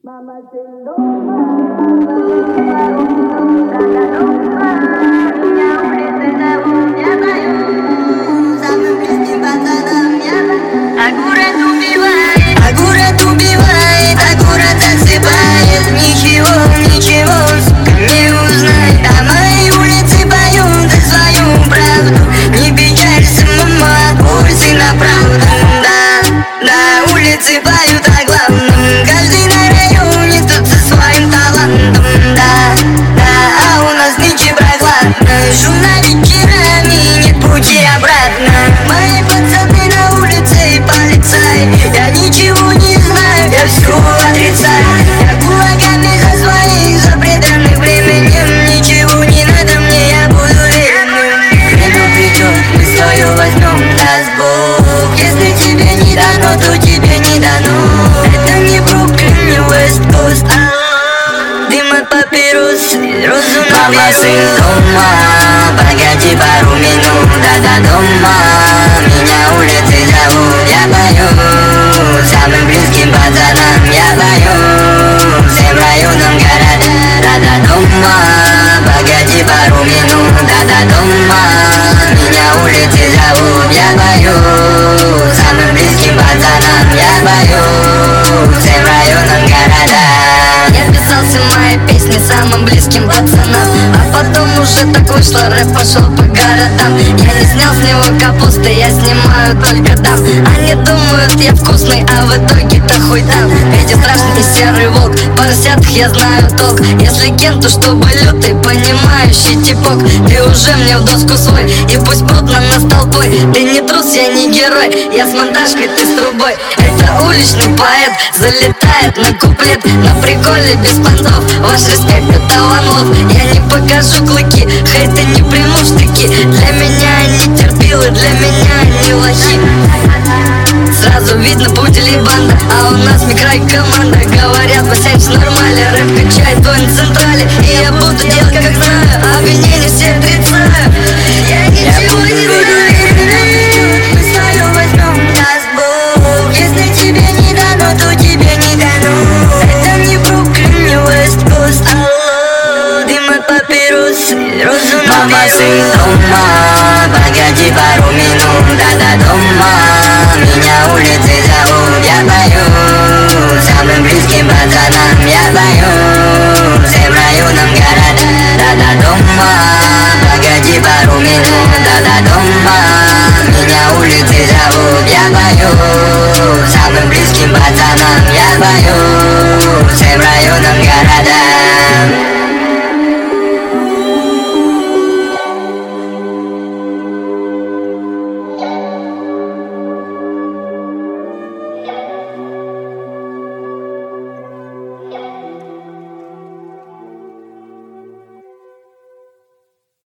город убивает, а город засыпает. Ничего не узнает, а мои улицы поют свою правду. Не печалься, мама, пульсы на правду. Да, улицы поют о главном. Каждый на районе тут со своим талантом. Да, а у нас нынче прохладно. Шумно вечерами, нет пути обратно. Мои пацаны на улице и полицай. Я ничего не знаю, я все отрицаю. Я кулаками за своих, за преданных временем. Ничего не надо мне, я буду верным. Время придет, мы свое возьмем, даст Бог. Если тебе не дано, то тебе не дано. Это не Бруклин, не Уэст-Кост. Дым от папирос, розу на Мама, сын дома, погоди пару минут, до дома. Меня улицы зовут, я пою самым близким пацанам, я пою всем районам города. До дома, погоди пару минут, до дома. Меня улицы зовут, я пою самым близким пацанам, я пою всем районам города. Я писался мои песни самым близким пацанам, а потом уже так вышло, рэп пошел по городам. Я не снял с него капусты, я снимаю только там. Они думают, я вкусный, а в итоге-то хуй там. Эти страшный серый волк, поросятах я знаю толк. Если кем, то чтобы лютый, понимающий типок. Ты уже мне в доску свой, и пусть плотно нас толпой. Ты не трус, я не герой, я с монтажкой, ты с трубой. Это уличный поэт, залетает на куплет. На приколе без понтов, ваш респект это one love. Я не покажу клыки, хейты не приму штыки. Для меня они терпилы, для меня они лохи. Сразу видно путь или банда, а у нас микро и команда. Говорят, Васянич нормально, рэп качает твой на централе. И я буду делать как знаю, обвинения все отрицаю. Я ничего не знаю, мы свое возьмем, даст Бог. Если тебе не дано, то тебе не дано. Это не Бруклин, не Уэст-Кост. Алло, дым от папирос, розу на Мама, сын дома, погоди пару минут,